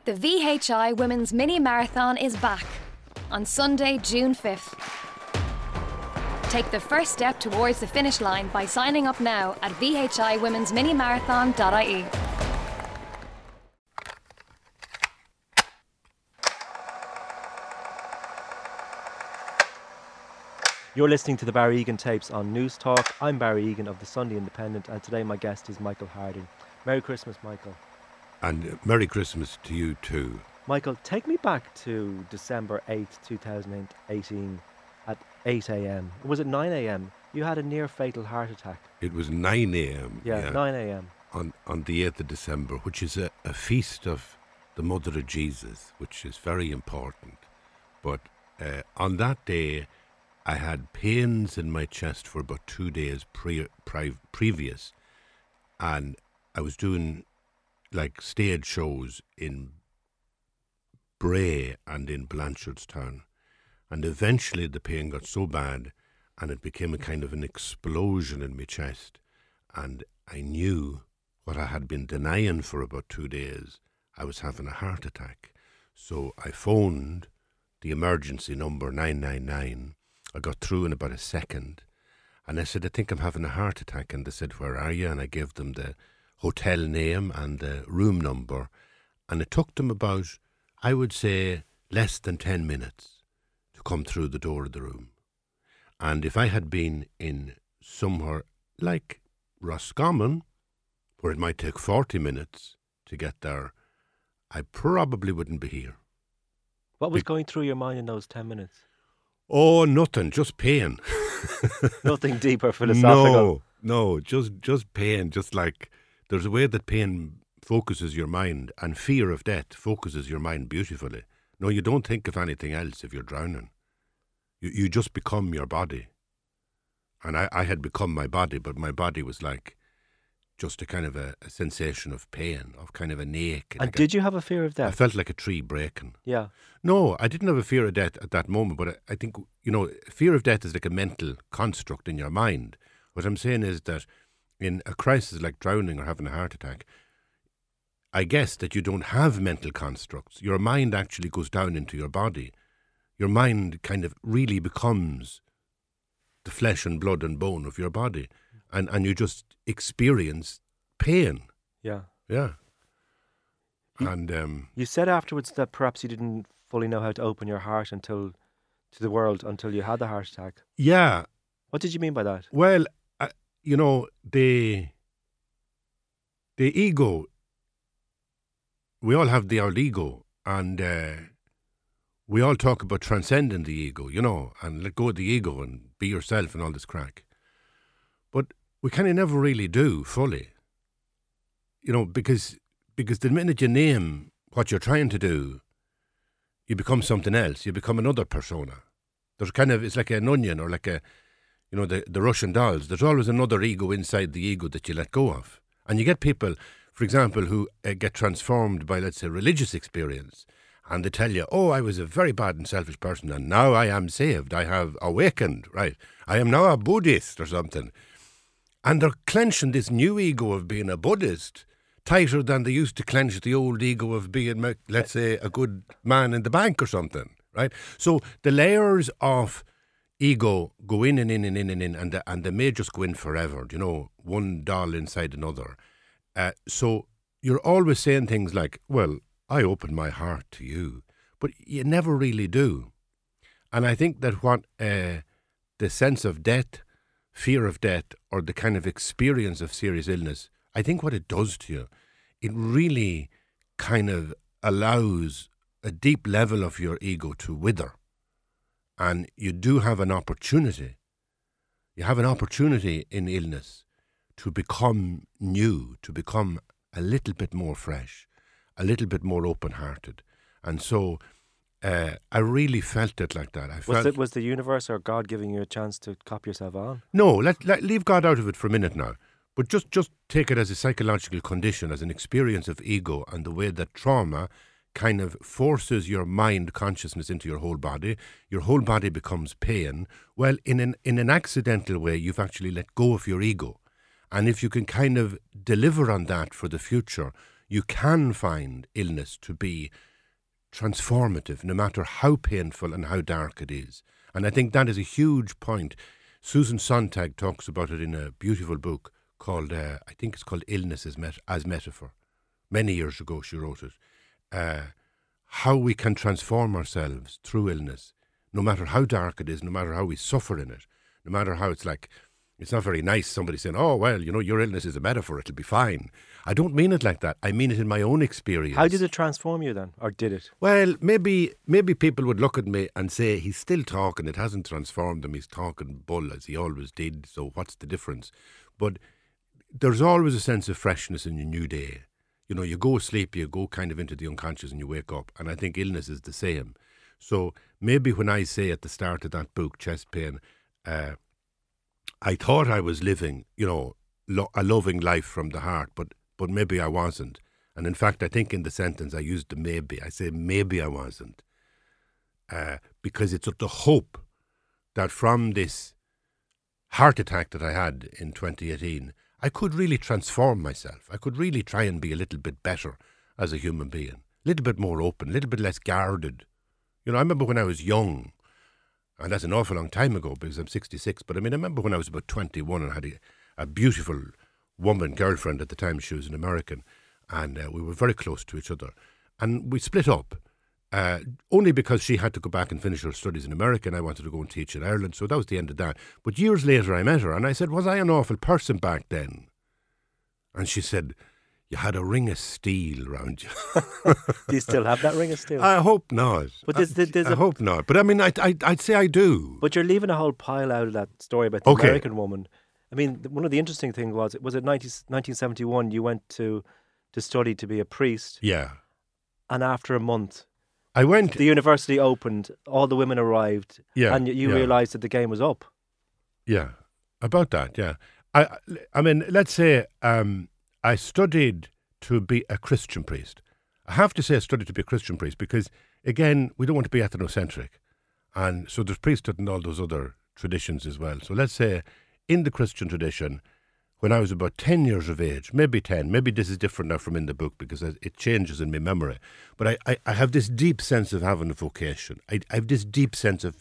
The VHI Women's Mini Marathon is back on Sunday, June 5th. Take the first step towards the finish line by signing up now at vhiwomensminimarathon.ie. You're listening to the Barry Egan tapes on News Talk. I'm Barry Egan of the Sunday Independent, and today my guest is Michael Harding. Merry Christmas, Michael. And Merry Christmas to you too. Michael, take me back to December 8th, 2018 at 8 a.m. Was it 9 a.m? You had a near fatal heart attack. It was 9 a.m. Yeah, 9 a.m. On the 8th of December, which is a feast of the Mother of Jesus, which is very important. But on that day, I had pains in my chest for about 2 days previous, and I was doing like stage shows in Bray and in Blanchardstown, and eventually the pain got so bad and it became a kind of an explosion in my chest, and I knew what I had been denying for about 2 days. I was having a heart attack. So I phoned the emergency number 999. I got through in about a second, and I said, I think I'm having a heart attack. And they said, where are you? And I gave them the hotel name and the room number, and it took them about, I would say, less than 10 minutes to come through the door of the room. And if I had been in somewhere like Roscommon, where it might take 40 minutes to get there, I probably wouldn't be here. What was going through your mind in those 10 minutes? Oh, nothing, just pain. Nothing deep or philosophical? No, just pain. Just like there's a way that pain focuses your mind, and fear of death focuses your mind beautifully. No, you don't think of anything else if you're drowning. You just become your body. And I had become my body, but my body was like just a kind of a sensation of pain, of kind of an ache. And did you have a fear of death? I felt like a tree breaking. Yeah. No, I didn't have a fear of death at that moment, but I think, fear of death is like a mental construct in your mind. What I'm saying is that in a crisis like drowning or having a heart attack, I guess that you don't have mental constructs. Your mind actually goes down into your body. Your mind kind of really becomes the flesh and blood and bone of your body. And you just experience pain. Yeah. Yeah. And you said afterwards that perhaps you didn't fully know how to open your heart to the world until you had the heart attack. Yeah. What did you mean by that? Well, the ego, we all have the old ego, and we all talk about transcending the ego, and let go of the ego and be yourself and all this crack. But we kind of never really do fully, because the minute you name what you're trying to do, you become something else. You become another persona. It's like an onion or like the Russian dolls. There's always another ego inside the ego that you let go of. And you get people, for example, who get transformed by, let's say, religious experience. And they tell you, oh, I was a very bad and selfish person, and now I am saved. I have awakened, right? I am now a Buddhist or something. And they're clenching this new ego of being a Buddhist tighter than they used to clench the old ego of being, let's say, a good man in the bank or something, right? So the layers of ego go in and in and in and in, and they may just go in forever, one doll inside another. So you're always saying things like, well, I open my heart to you, but you never really do. And I think that what the sense of death, fear of death, or the kind of experience of serious illness, I think what it does to you, it really kind of allows a deep level of your ego to wither. And you do have an opportunity. You have an opportunity in illness to become new, to become a little bit more fresh, a little bit more open-hearted. And so I really felt it like that. Was the universe or God giving you a chance to cop yourself on? No, leave God out of it for a minute now. But just take it as a psychological condition, as an experience of ego, and the way that trauma kind of forces your mind consciousness into your whole body. Your whole body becomes pain. Well, in an accidental way, you've actually let go of your ego. And if you can kind of deliver on that for the future, you can find illness to be transformative, no matter how painful and how dark it is. And I think that is a huge point. Susan Sontag talks about it in a beautiful book called, I think it's called Illness as Metaphor. Many years ago she wrote it. How we can transform ourselves through illness, no matter how dark it is, no matter how we suffer in it, no matter how it's like, it's not very nice somebody saying, oh, well, you know, your illness is a metaphor, it'll be fine. I don't mean it like that. I mean it in my own experience. How did it transform you then? Or did it? Well, maybe people would look at me and say, he's still talking, it hasn't transformed him, he's talking bull as he always did, so what's the difference? But there's always a sense of freshness in your new day. You know, you go asleep, you go kind of into the unconscious and you wake up. And I think illness is the same. So maybe when I say at the start of that book, Chest Pain, I thought I was living, you know, a loving life from the heart, but maybe I wasn't. And in fact, I think in the sentence I used the maybe. I say maybe I wasn't. Because it's the hope that from this heart attack that I had in 2018, I could really transform myself. I could really try and be a little bit better as a human being, a little bit more open, a little bit less guarded. You know, I remember when I was young, and that's an awful long time ago because I'm 66, but I mean, I remember when I was about 21 and had a beautiful woman, girlfriend at the time. She was an American, and we were very close to each other. And we split up, only because she had to go back and finish her studies in America, and I wanted to go and teach in Ireland, so that was the end of that. But years later I met her, and I said, was I an awful person back then? And she said, you had a ring of steel around you. Do you still have that ring of steel? I hope not. But I hope not. But I mean, I'd say I do. But you're leaving a whole pile out of that story about the American woman. I mean, one of the interesting things was it 1971 you went to study to be a priest. Yeah. And after a month, the university opened, all the women arrived, and you realised that the game was up. Yeah, about that, yeah. I mean, let's say I studied to be a Christian priest. I have to say I studied to be a Christian priest because, again, we don't want to be ethnocentric. And so there's priesthood and all those other traditions as well. So let's say in the Christian tradition, when I was about 10 years of age, maybe 10, maybe this is different now from in the book because it changes in my memory. But I have this deep sense of having a vocation. I have this deep sense of,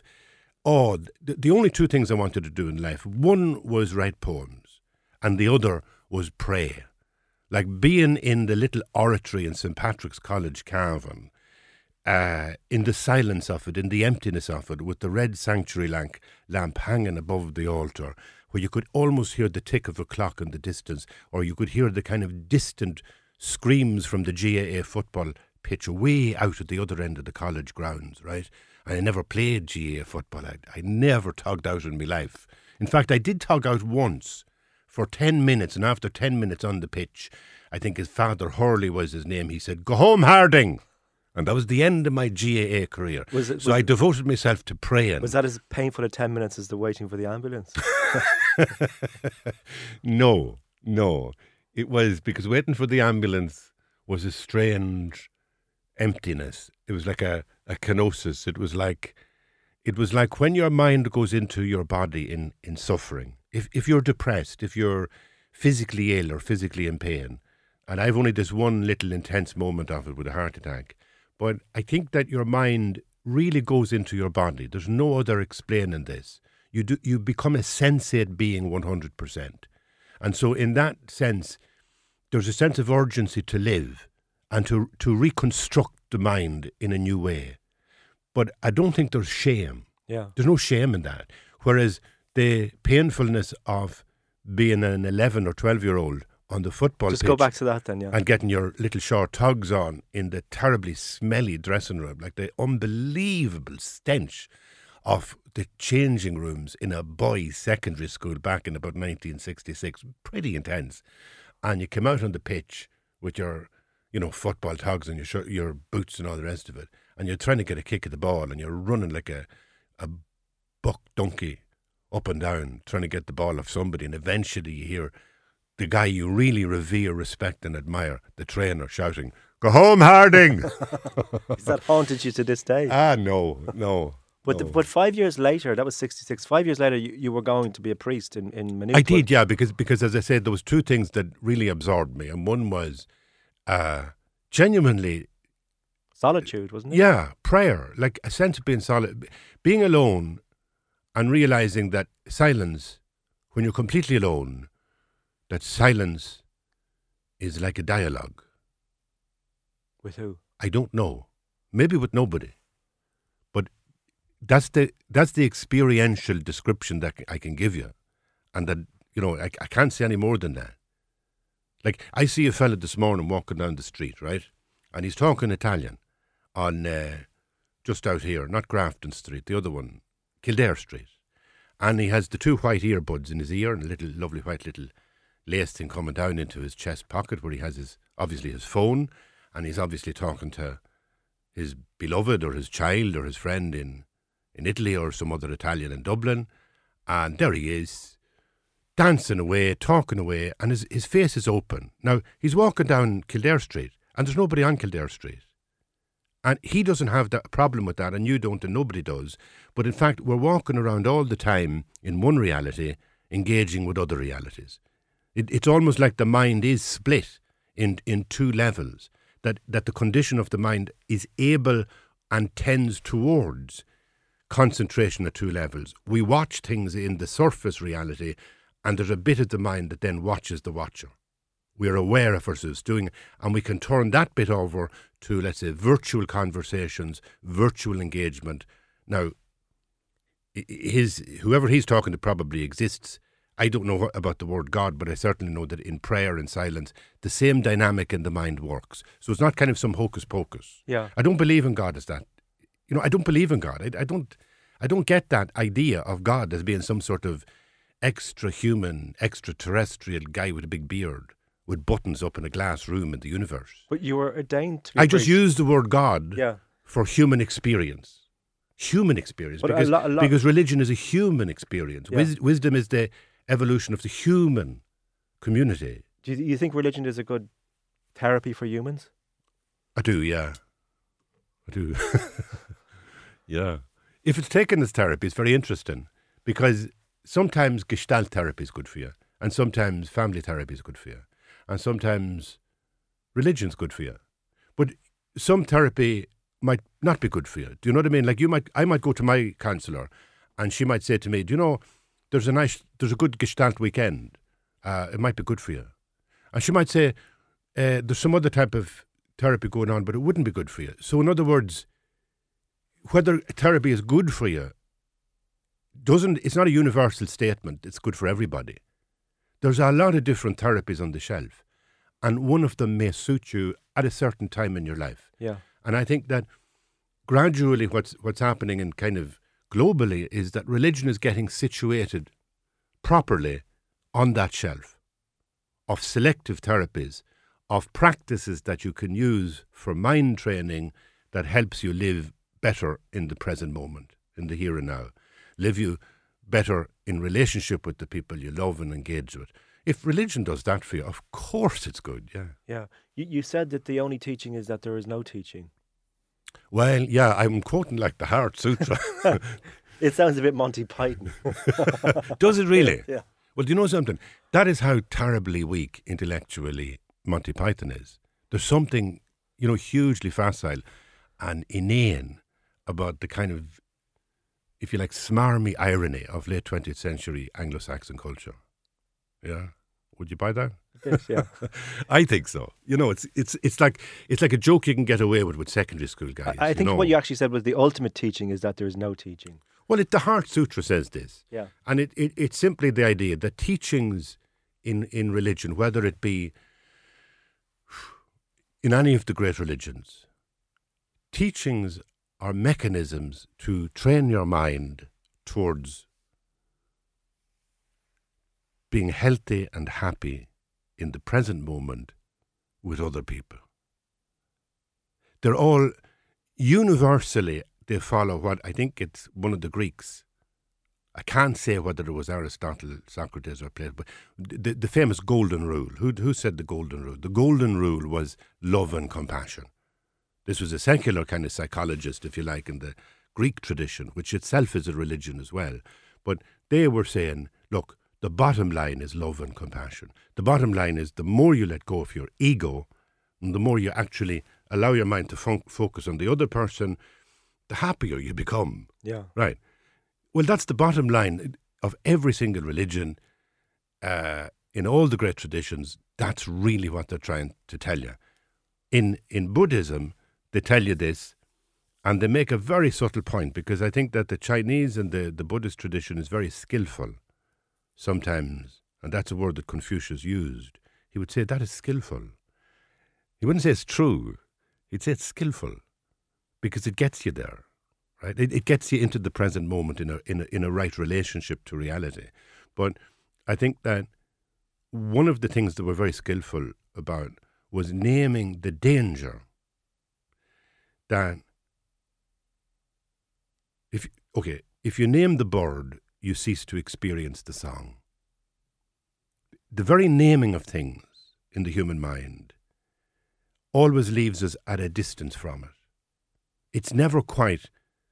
the only two things I wanted to do in life, one was write poems and the other was pray. Like being in the little oratory in St. Patrick's College, Cavan, in the silence of it, in the emptiness of it, with the red sanctuary lamp hanging above the altar, where you could almost hear the tick of a clock in the distance, or you could hear the kind of distant screams from the GAA football pitch way out at the other end of the college grounds, right? And I never played GAA football. I never togged out in my life. In fact, I did tog out once for 10 minutes, and after 10 minutes on the pitch, I think his father, Hurley was his name, he said, "Go home, Harding." And that was the end of my GAA career. So I devoted myself to praying. Was that as painful a 10 minutes as the waiting for the ambulance? No. It was because waiting for the ambulance was a strange emptiness. It was like a kenosis. It was like when your mind goes into your body in suffering. If you're depressed, if you're physically ill or physically in pain, and I've only this one little intense moment of it with a heart attack, but I think that your mind really goes into your body. There's no other explaining this. You become a sensate being 100%. And so in that sense, there's a sense of urgency to live and to reconstruct the mind in a new way. But I don't think there's shame. Yeah. There's no shame in that. Whereas the painfulness of being an 11 or 12-year-old on the football pitch. Just go back to that then, yeah. And getting your little short togs on in the terribly smelly dressing room, like the unbelievable stench of the changing rooms in a boys' secondary school back in about 1966. Pretty intense. And you come out on the pitch with your, football togs and your boots and all the rest of it, and you're trying to get a kick at the ball, and you're running like a buck donkey up and down, trying to get the ball off somebody, and eventually you hear the guy you really revere, respect and admire, the trainer, shouting, "Go home, Harding!" Has that haunted you to this day? No. But 5 years later, that was 66, 5 years later, you were going to be a priest in Maynooth. I did, yeah, because as I said, there was two things that really absorbed me, and one was genuinely, Solitude, wasn't it? yeah, prayer, like a sense of being solid, being alone and realizing that silence, when you're completely alone, that silence is like a dialogue. With who? I don't know. Maybe with nobody. But that's the experiential description that I can give you. And that, I can't say any more than that. Like, I see a fella this morning walking down the street, right? And he's talking Italian on just out here, not Grafton Street, the other one, Kildare Street. And he has the two white earbuds in his ear and a little lovely white little lace thing coming down into his chest pocket where he has obviously his phone, and he's obviously talking to his beloved or his child or his friend in Italy or some other Italian in Dublin. And there he is, dancing away, talking away, and his face is open. Now, he's walking down Kildare Street, and there's nobody on Kildare Street. And he doesn't have that problem with that, and you don't, and nobody does. But in fact, we're walking around all the time in one reality, engaging with other realities. It's almost like the mind is split in two levels, that the condition of the mind is able and tends towards concentration at two levels. We watch things in the surface reality, and there's a bit of the mind that then watches the watcher. We're aware of ourselves doing it, and we can turn that bit over to, let's say, virtual conversations, virtual engagement. Now, whoever he's talking to probably exists. I don't know about the word God, but I certainly know that in prayer and silence, the same dynamic in the mind works. So it's not kind of some hocus pocus. Yeah. I don't believe in God as that. I don't believe in God. I don't get that idea of God as being some sort of extra-human, extraterrestrial guy with a big beard with buttons up in a glass room in the universe. But you were ordained to be I just priest. use the word God Yeah. for human experience. Human experience. But Because, a lot- because religion is a human experience. Yeah. Wisdom is the evolution of the human community. Do you think religion is a good therapy for humans? I do, yeah. I do. Yeah. If it's taken as therapy, it's very interesting because sometimes Gestalt therapy is good for you, and sometimes family therapy is good for you, and sometimes religion's good for you. But some therapy might not be good for you. Do you know what I mean? Like I might go to my counsellor, and she might say to me, "Do you know, there's a good Gestalt weekend. It might be good for you." And she might say, "There's some other type of therapy going on, but it wouldn't be good for you." So in other words, whether therapy is good for you it's not a universal statement. It's good for everybody. There's a lot of different therapies on the shelf, and one of them may suit you at a certain time in your life. Yeah. And I think that gradually what's happening and kind of globally is that religion is getting situated properly on that shelf of selective therapies, of practices that you can use for mind training that helps you live better in the present moment, in the here and now. Live you better in relationship with the people you love and engage with. If religion does that for you, of course it's good, yeah. Yeah. You said that the only teaching is that there is no teaching. Well, yeah, I'm quoting like the Heart Sutra. It sounds a bit Monty Python. Does it really? Yeah. Well, do you know something? That is how terribly weak intellectually Monty Python is. There's something, hugely facile and inane about the kind of, if you like, smarmy irony of late 20th century Anglo-Saxon culture. Yeah? Would you buy that? Yes, yeah. I think so. It's like a joke you can get away with secondary school guys. I think what you actually said was the ultimate teaching is that there is no teaching. Well, the Heart Sutra says this. Yeah. And it's simply the idea that teachings in religion, whether it be in any of the great religions, teachings are mechanisms to train your mind towards being healthy and happy in the present moment with other people. They're all universally, they follow what I think it's one of the Greeks. I can't say whether it was Aristotle, Socrates, or Plato, but the famous golden rule. Who said the golden rule? The golden rule was love and compassion. This was a secular kind of psychologist, if you like, in the Greek tradition, which itself is a religion as well. But they were saying, look, the bottom line is love and compassion. The bottom line is the more you let go of your ego, And the more you actually allow your mind to focus on the other person, the happier you become. Yeah. Right. Well, that's the bottom line of every single religion, in all the great traditions. That's really what they're trying to tell you. In Buddhism, they tell you this, and they make a very subtle point, because I think that the Chinese and the Buddhist tradition is very skillful sometimes, and that's a word that Confucius used. He would say that is skillful. He wouldn't say it's true. He'd say it's skillful, because it gets you there, right? It gets you into the present moment in a right relationship to reality. But I think that one of the things that we're very skillful about was naming the danger that if you name the bird, you cease to experience the song. The very naming of things in the human mind always leaves us at a distance from it. It's never quite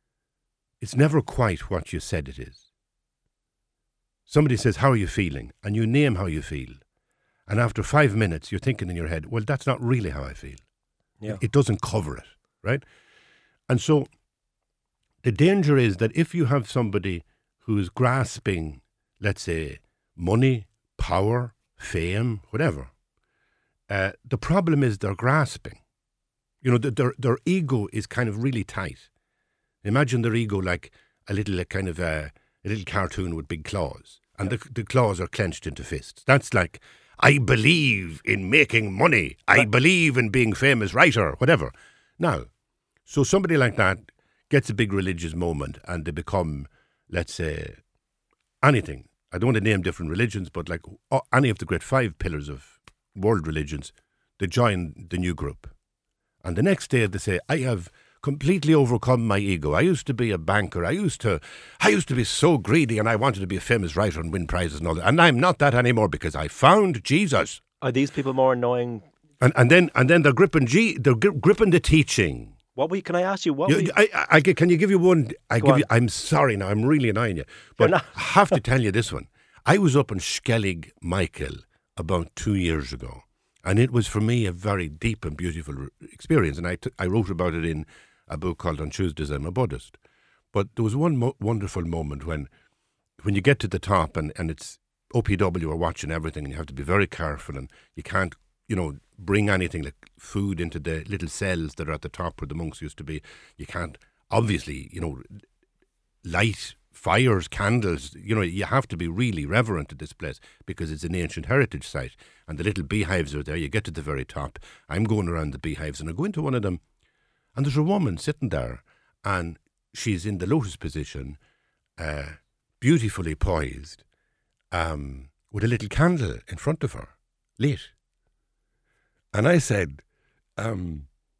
what you said it is. Somebody says, "How are you feeling?" And you name how you feel. And after 5 minutes, you're thinking in your head, well, that's not really how I feel. Yeah. It doesn't cover it, right? And so the danger is that if you have somebody who's grasping, let's say, money, power, fame, whatever, the problem is they're grasping. You know, their ego is kind of really tight. Imagine their ego like a little cartoon with big claws. And the claws are clenched into fists. That's like, I believe in making money. I believe in being famous writer, whatever. Now, so somebody like that gets a big religious moment and they become, let's say, anything. I don't want to name different religions, but like any of the great 5 pillars of world religions, they join the new group. And the next day they say, I have completely overcome my ego. I used to be a banker. I used to be so greedy, and I wanted to be a famous writer and win prizes and all that. And I'm not that anymore because I found Jesus. Are these people more annoying? And then they're gripping gripping the teaching. Can I ask you Can you give you one? I'm sorry now. I'm really annoying you, but I have to tell you this one. I was up in Skellig, Michael, about 2 years ago, and it was for me a very deep and beautiful experience. And I wrote about it in a book called On Tuesdays I'm a Buddhist. But there was one wonderful moment when you get to the top and it's OPW are watching everything, and you have to be very careful, and you can't, bring anything like food into the little cells that are at the top where the monks used to be. You can't, obviously, light fires, candles. You have to be really reverent at this place because it's an ancient heritage site, and the little beehives are there. You get to the very top. I'm going around the beehives, and I go into one of them, and there's a woman sitting there, and she's in the lotus position, beautifully poised, with a little candle in front of her, lit. And I said, you're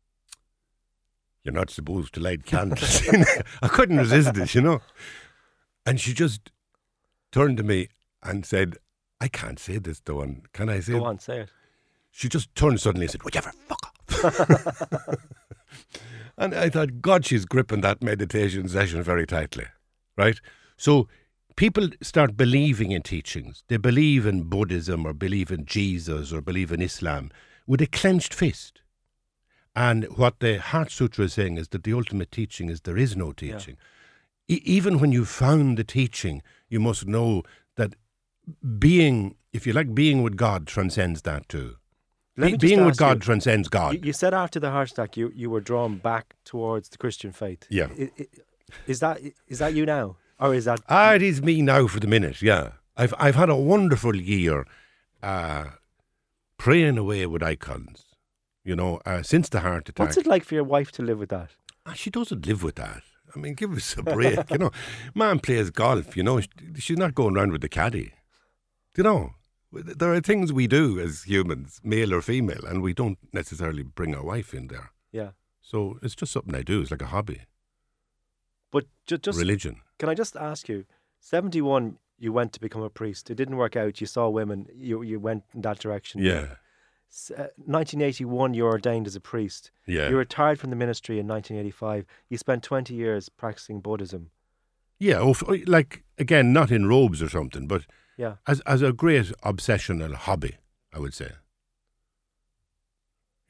not supposed to light candles. I couldn't resist it, And she just turned to me and said, I can't say this, Dawn. Can I say it? Go on, say it. She just turned suddenly and said, would you ever fuck off? And I thought, God, she's gripping that meditation session very tightly, right? So people start believing in teachings. They believe in Buddhism or believe in Jesus or believe in Islam with a clenched fist. And what the Heart Sutra is saying is that the ultimate teaching is there is no teaching. Yeah. Even when you found the teaching, you must know that being with God transcends that too. Being with God transcends God. You said after the heart attack you were drawn back towards the Christian faith. Yeah. Is that you now? Or is that... It is me now for the minute, yeah. I've had a wonderful year praying away with icons, since the heart attack. What's it like for your wife to live with that? She doesn't live with that. I mean, give us a break, Man plays golf, she's not going around with the caddy. There are things we do as humans, male or female, and we don't necessarily bring our wife in there. Yeah. So it's just something I do. It's like a hobby. But just religion. Can I just ask you, 71, you went to become a priest. It didn't work out. You saw women. You went in that direction. Yeah. 1981, you were ordained as a priest. Yeah. You retired from the ministry in 1985. You spent 20 years practicing Buddhism. Yeah, again, not in robes or something, but yeah, as a great obsessional hobby, I would say.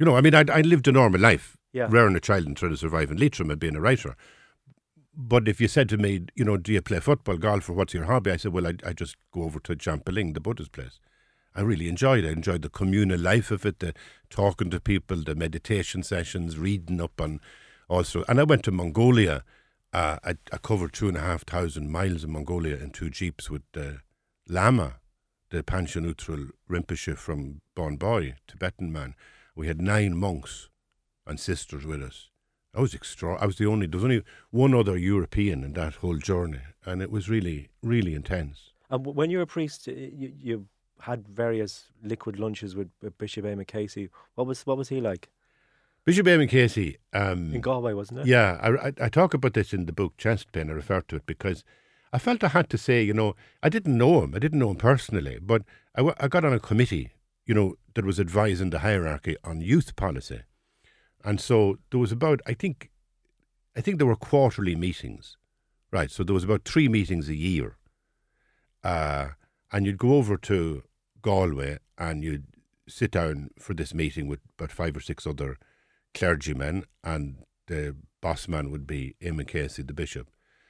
You know, I mean, I lived a normal life, Yeah. rearing a child and trying to survive in Leitrim and being a writer. But if you said to me, you know, do you play football, golf, or what's your hobby? I said, well, I just go over to Champeling, the Buddhist place. I really enjoyed it. I enjoyed the communal life of it, the talking to people, the meditation sessions, reading up on also. And I went to Mongolia. I covered 2,500 miles in Mongolia in 2 jeeps with Lama, the Panchen Rinpoche from Bon Boy, Tibetan man. We had 9 monks and sisters with us. I was there was only one other European in that whole journey, and it was really, really intense. And when you were a priest, you had various liquid lunches with Bishop Eamon Casey. What was he like? Bishop Eamon Casey. In Galway, wasn't it? Yeah, I talk about this in the book Chest Pain. I refer to it because I felt I had to say, you know, I didn't know him personally, but I got on a committee, you know, that was advising the hierarchy on youth policy. And so there was about, I think there were quarterly meetings, right? So there was about 3 meetings a year. And you'd go over to Galway and you'd sit down for this meeting with about 5 or 6 other clergymen, and the boss man would be Eamon Casey, the bishop.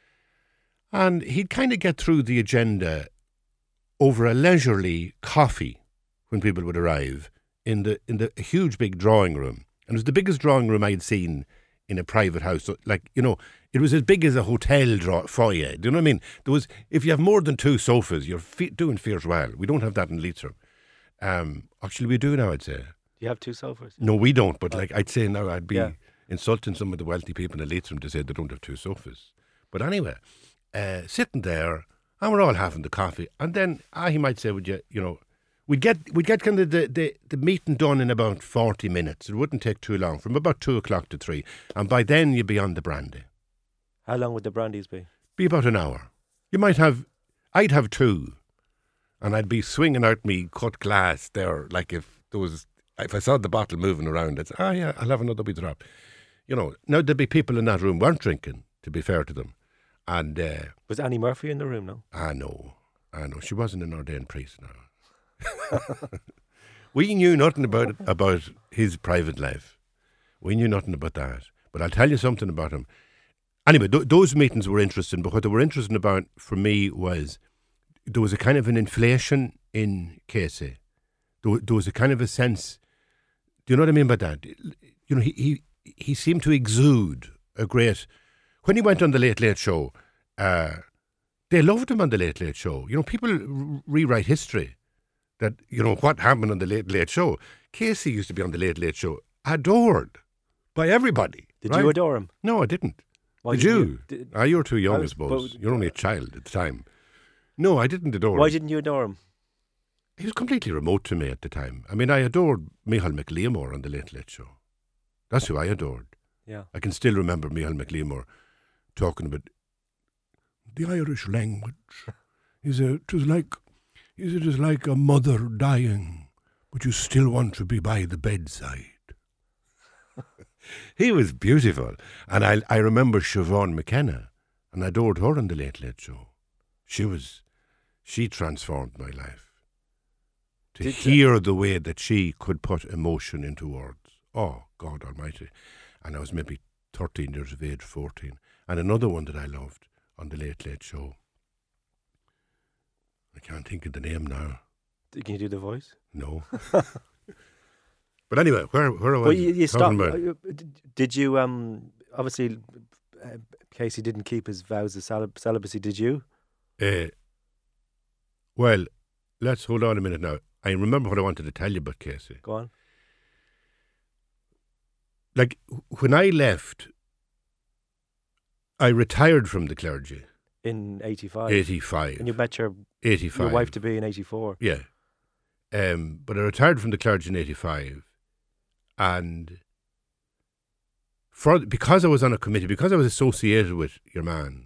And he'd kind of get through the agenda over a leisurely coffee when people would arrive in the huge big drawing room. And it was the biggest drawing room I'd seen in a private house. So, like, you know, it was as big as a hotel foyer. Do you know what I mean? If you have more than 2 sofas, you're doing fierce well. We don't have that in Leitrim. Actually, we do now, I'd say. Do you have 2 sofas? No, we don't. But like I'd say now, I'd be insulting some of the wealthy people in Leitrim to say they don't have 2 sofas. But anyway, sitting there, and we're all having the coffee, and then he might say, "Would you know?" We'd get kind of the meeting done in about 40 minutes. It wouldn't take too long, from about 2 o'clock to 3. And by then you'd be on the brandy. How long would the brandies be? Be about an hour. I'd have 2. And I'd be swinging out me cut glass there. Like if I saw the bottle moving around, I'd say, yeah, I'll have another wee drop. You know, now there'd be people in that room weren't drinking, to be fair to them. And was Annie Murphy in the room, no? I know. She wasn't an ordained priest now. We knew nothing about his private life. We knew nothing about that. But I'll tell you something about him. Anyway, those meetings were interesting, but what they were interesting about for me was there was a kind of an inflation in Casey. There was a kind of a sense, do you know what I mean by that? You know, he seemed to exude a great, when he went on the Late Late Show, they loved him on the Late Late Show. You know, people rewrite history. That, you know, what happened on the Late Late Show. Casey used to be on the Late Late Show, adored by everybody. Did you adore him? No, I didn't. Why Did you? You were too young, I was- suppose. but- You're only a child at the time. No, I didn't adore Why him. didn't you adore him? He was completely remote to me at the time. I mean, I adored Michael McLeamore on the Late Late Show. That's who I adored. Yeah. I can still remember Michael McLeamore talking about the Irish language. It is like a mother dying, but you still want to be by the bedside. He was beautiful. And I remember Siobhan McKenna, and I adored her on the Late Late Show. She transformed my life. To hear the way that she could put emotion into words. Oh, God Almighty. And I was maybe 13 years of age, 14. And another one that I loved on the Late Late Show. I can't think of the name now. Can you do the voice? No. But anyway, where I was Well, you stopped. talking about. Did you? Obviously, Casey didn't keep his vows of celibacy. Did you? Well, let's hold on a minute now. I remember what I wanted to tell you about Casey. Go on. Like, when I left, I retired from the clergy. In 85. 85. And you met your 85. wife to be in 84. Yeah. But I retired from the clergy in 85. And because I was on a committee, because I was associated with your man,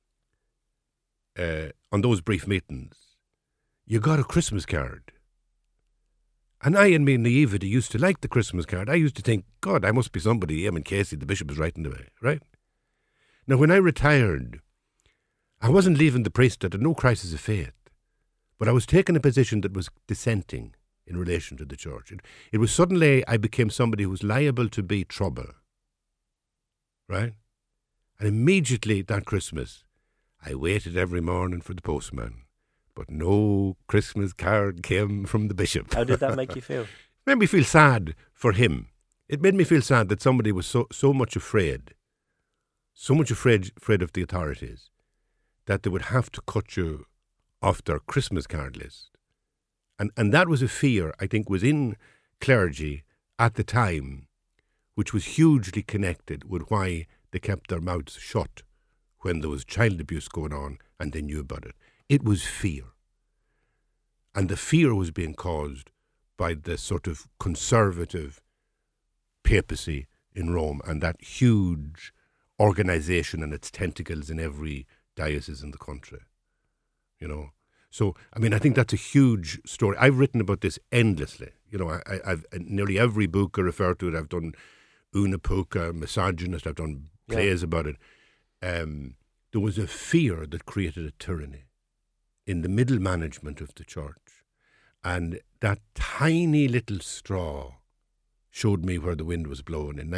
on those brief meetings, you got a Christmas card. And I, in my naivety, used to like the Christmas card. I used to think, God, I must be somebody Eamon Casey, the bishop, is writing to me, right? Now, when I retired, I wasn't leaving the priesthood, I had no crisis of faith. But I was taking a position that was dissenting. in relation to the church. It was suddenly I became somebody who was liable to be trouble, right? And immediately that Christmas, I waited every morning for the postman, but no Christmas card came from the bishop. How did that make you feel? It made me feel sad for him. It made me feel sad that somebody was so much afraid of the authorities that they would have to cut you off their Christmas card list. And that was a fear, I think, was in clergy at the time, which was hugely connected with why they kept their mouths shut when there was child abuse going on and they knew about it. It was fear. And the fear was being caused by the sort of conservative papacy in Rome and that huge organisation and its tentacles in every diocese in the country, you know. So, I mean, I think that's a huge story. I've written about this endlessly. You know, I've nearly every book I refer to it. I've done Una Puka, Misogynist. I've done plays about it. There was a fear that created a tyranny in the middle management of the church. And that tiny little straw showed me where the wind was blowing in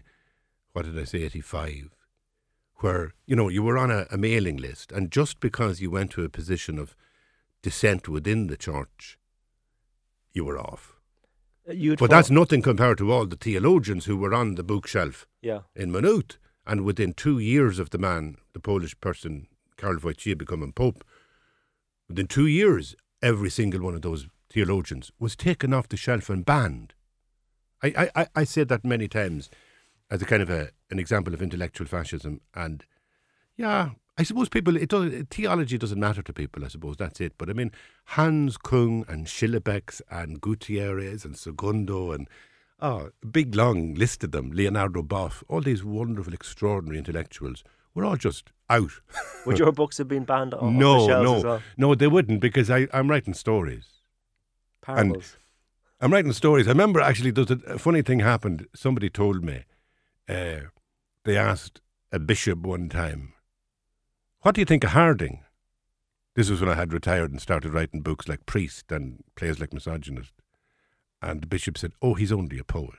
85, where, you know, you were on a mailing list. And just because you went to a position of dissent within the church, you were off. But that's nothing compared to all the theologians who were on the bookshelf in Maynooth. And within 2 years of the Polish person, Karol Wojtyła, becoming Pope, within 2 years, every single one of those theologians was taken off the shelf and banned. I said that many times as a kind of an example of intellectual fascism. And yeah, I suppose theology doesn't matter to people, I suppose, that's it. But I mean, Hans Kung and Schillebeck and Gutierrez and Segundo and a big long list of them, Leonardo Boff, all these wonderful, extraordinary intellectuals were all just out. Would your books have been banned off the shelves as well? No, they wouldn't, because I'm writing stories. Parables. And I'm writing stories. I remember actually a funny thing happened. Somebody told me, they asked a bishop one time, "What do you think of Harding?" This was when I had retired and started writing books like Priest and plays like Misogynist. And the bishop said, "Oh, he's only a poet."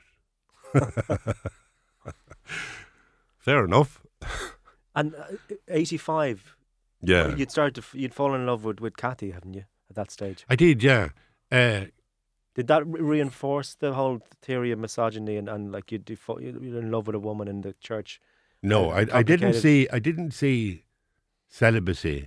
Fair enough. And 85. Yeah. You'd fallen in love with Kathy, haven't you, at that stage? I did, yeah. Did that reinforce the whole theory of misogyny and like you're in love with a woman in the church? No, I didn't see celibacy.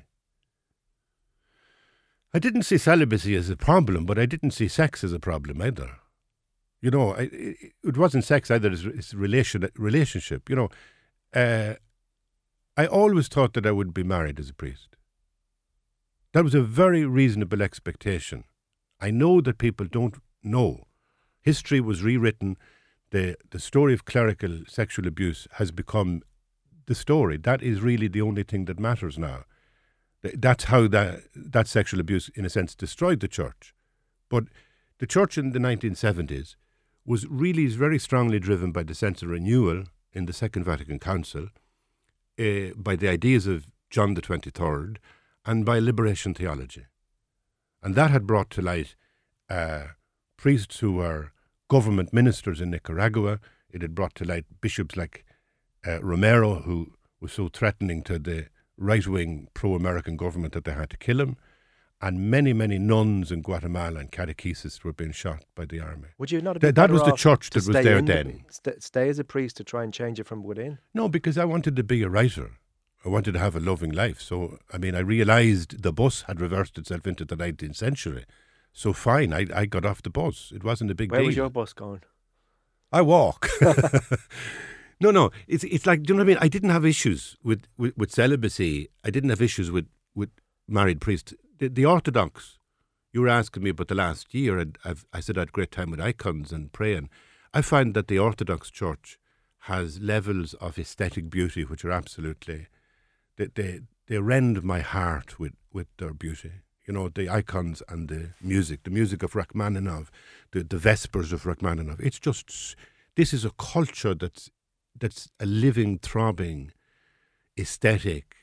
I didn't see celibacy as a problem, but I didn't see sex as a problem either. You know, it wasn't sex either; it's relationship. You know, I always thought that I would be married as a priest. That was a very reasonable expectation. I know that people don't know. History was rewritten. The story of clerical sexual abuse has become the story. That is really the only thing that matters now. That's how that sexual abuse, in a sense, destroyed the church. But the church in the 1970s was really very strongly driven by the sense of renewal in the Second Vatican Council, by the ideas of John the 23rd, and by liberation theology. And that had brought to light priests who were government ministers in Nicaragua. It had brought to light bishops like Romero, who was so threatening to the right-wing pro-American government that they had to kill him. And many, many nuns in Guatemala and catechists were being shot by the army. Would you not have been that was better the church that was there then. Stay as a priest to try and change it from within? No, because I wanted to be a writer. I wanted to have a loving life. So, I mean, I realised the bus had reversed itself into the 19th century. So fine, I got off the bus. It wasn't a big deal. Where was your bus going? I walk. No, it's like, do you know what I mean? I didn't have issues with celibacy. I didn't have issues with married priests. The Orthodox, you were asking me about the last year, and I said I had a great time with icons and praying. I find that the Orthodox Church has levels of aesthetic beauty which are absolutely, they rend my heart with their beauty. You know, the icons and the music of Rachmaninoff, the Vespers of Rachmaninoff. It's just, this is a culture that's a living, throbbing, aesthetic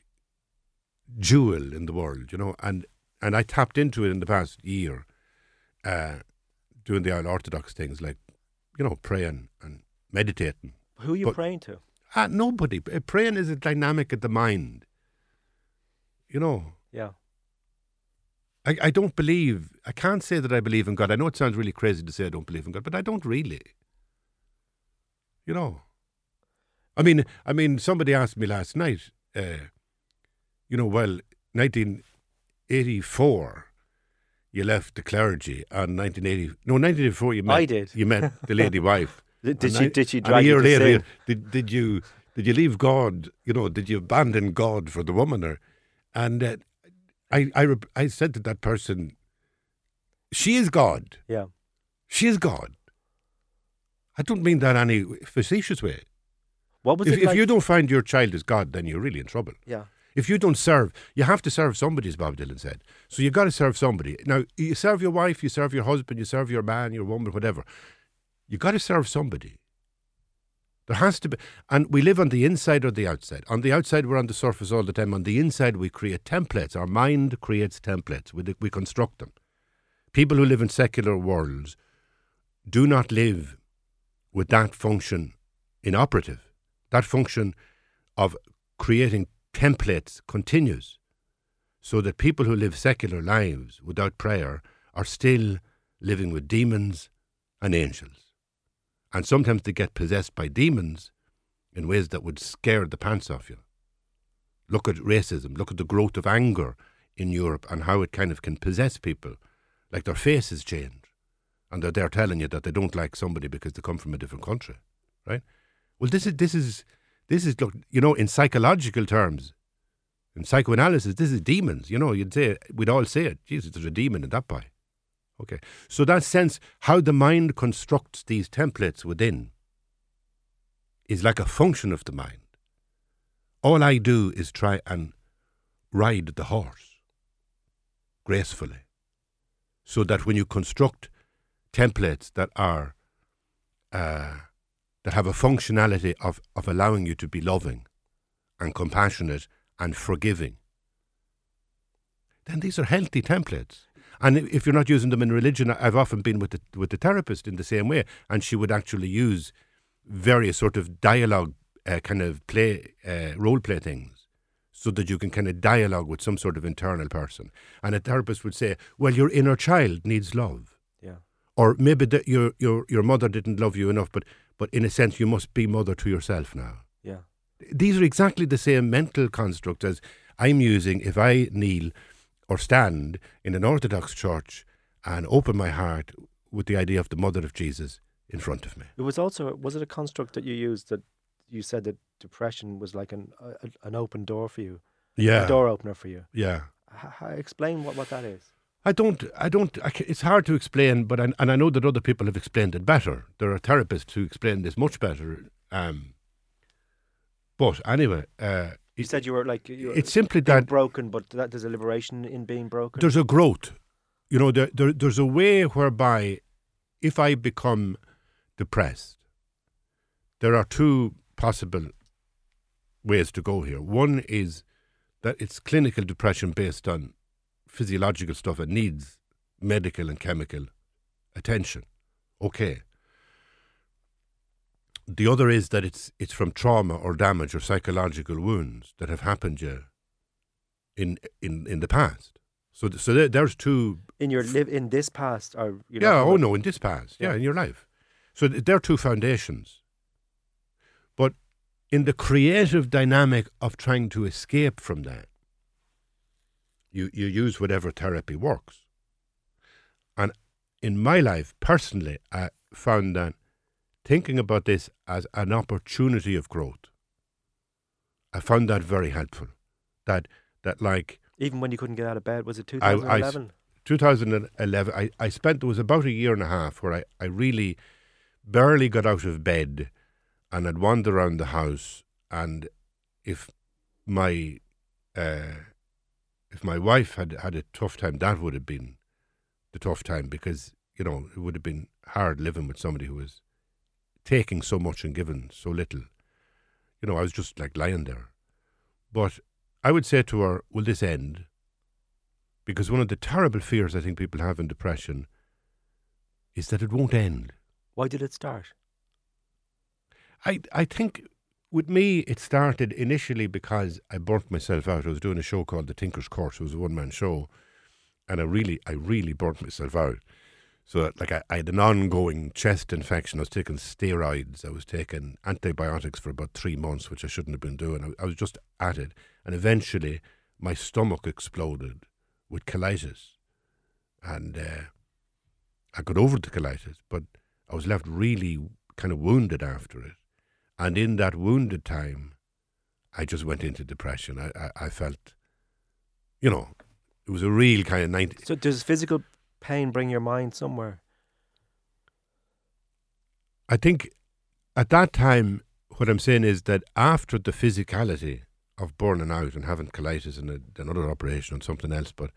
jewel in the world, you know, and I tapped into it in the past year. doing the Orthodox things like, praying and meditating. Who are you But- praying to? Nobody. Praying is a dynamic of the mind. Yeah. I can't say that I believe in God. I know it sounds really crazy to say I don't believe in God, but I don't really. I mean, somebody asked me last night, 1984, you left the clergy, and 1984 you met. I did. You met the lady wife. Did she And drag a year you to later, sin? did you leave God? Did you abandon God for the woman? And I said to that person, she is God. Yeah. She is God. I don't mean that any facetious way. What was If it like? you don't find your child is God, then you're really in trouble. Yeah. If you don't serve, you have to serve somebody, as Bob Dylan said. So you got to serve somebody. Now, you serve your wife, you serve your husband, you serve your man, your woman, whatever. You got to serve somebody. There has to be, and we live on the inside or the outside. On the outside, we're on the surface all the time. On the inside, we create templates. Our mind creates templates. We construct them. People who live in secular worlds do not live with that function inoperative. That function of creating templates continues, so that people who live secular lives without prayer are still living with demons and angels. And sometimes they get possessed by demons in ways that would scare the pants off you. Look at racism. Look at the growth of anger in Europe and how it kind of can possess people. Like their faces change. And they're telling you that they don't like somebody because they come from a different country. Right? Well, this is look, in psychological terms, in psychoanalysis, this is demons. We'd all say it. Jesus, there's a demon in that boy. Okay, so that sense, how the mind constructs these templates within, is like a function of the mind. All I do is try and ride the horse gracefully, so that when you construct templates that are that have a functionality of allowing you to be loving and compassionate and forgiving, then these are healthy templates. And if you're not using them in religion, I've often been with the therapist in the same way, and she would actually use various sort of dialogue role play things, so that you can kind of dialogue with some sort of internal person. And a therapist would say, well, your inner child needs love. Yeah. Or maybe your mother didn't love you enough, but in a sense you must be mother to yourself now. Yeah. These are exactly the same mental construct as I'm using if I kneel or stand in an Orthodox church and open my heart with the idea of the mother of Jesus in front of me. It was it a construct that you used that you said that depression was like an open door for you? Yeah. A door opener for you? Yeah. Explain what that is. It's hard to explain, but I know that other people have explained it better. There are therapists who explain this much better. But anyway, You said you were it's simply being that broken, but that there's a liberation in being broken. there's a growth. There's a way whereby if I become depressed, there are two possible ways to go here. One is that it's clinical depression based on physiological stuff and needs medical and chemical attention. Okay. The other is that it's from trauma or damage or psychological wounds that have happened to you in the past. So there's two. In this past, or in this past, Yeah. in your life. So there are two foundations. But in the creative dynamic of trying to escape from that, you use whatever therapy works. And in my life, personally, I found that thinking about this as an opportunity of growth, I found that very helpful. That like even when you couldn't get out of bed, was it 2011? 2011, I spent, there was about a year and a half where I really barely got out of bed, and I'd wander around the house, and if my wife had a tough time, that would have been the tough time, because, it would have been hard living with somebody who was taking so much and giving so little. I was just like lying there. But I would say to her, will this end? Because one of the terrible fears I think people have in depression is that it won't end. Why did it start? I think with me it started initially because I burnt myself out. I was doing a show called The Tinker's Course. It was a one-man show, and I really burnt myself out. So like I had an ongoing chest infection. I was taking steroids. I was taking antibiotics for about 3 months, which I shouldn't have been doing. I was just at it. And eventually my stomach exploded with colitis. And I got over the colitis, but I was left really kind of wounded after it. And in that wounded time, I just went into depression. I felt, you know, it was a real kind of 90... So does physical pain bring your mind somewhere? I think at that time, what I'm saying is that after the physicality of burning out and having colitis and another operation and something else, but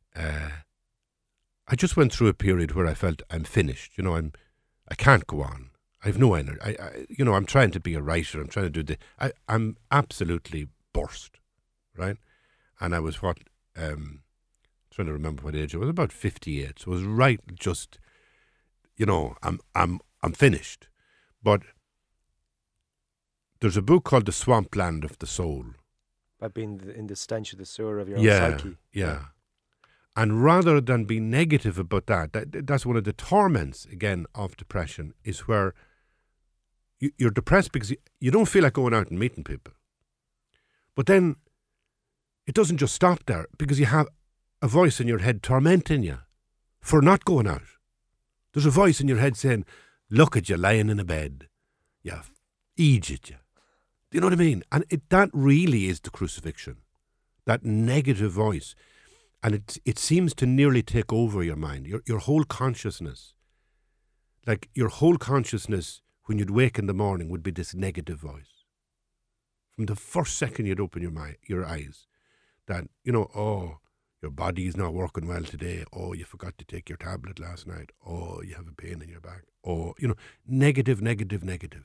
I just went through a period where I felt I'm finished. You know, I can't go on. I have no energy. I'm trying to be a writer. I'm trying to do I'm absolutely burst, right? And I was trying to remember what age I was, about 58. So it was right, just, you know, I'm finished. But there's a book called The Swampland of the Soul. By being in the stench of the sewer of your own psyche. Yeah. And rather than be negative about that's one of the torments, again, of depression, is where you're depressed because you don't feel like going out and meeting people. But then it doesn't just stop there, because you have a voice in your head tormenting you for not going out. There's a voice in your head saying, look at you lying in a bed. You idiot, you. Do you know what I mean? And that really is the crucifixion. That negative voice. And it seems to nearly take over your mind, your whole consciousness. Like your whole consciousness, when you'd wake in the morning, would be this negative voice. From the first second you'd open your eyes, that, you know, oh, your body is not working well today. Oh, you forgot to take your tablet last night. Oh, you have a pain in your back. Oh, you know, negative. Do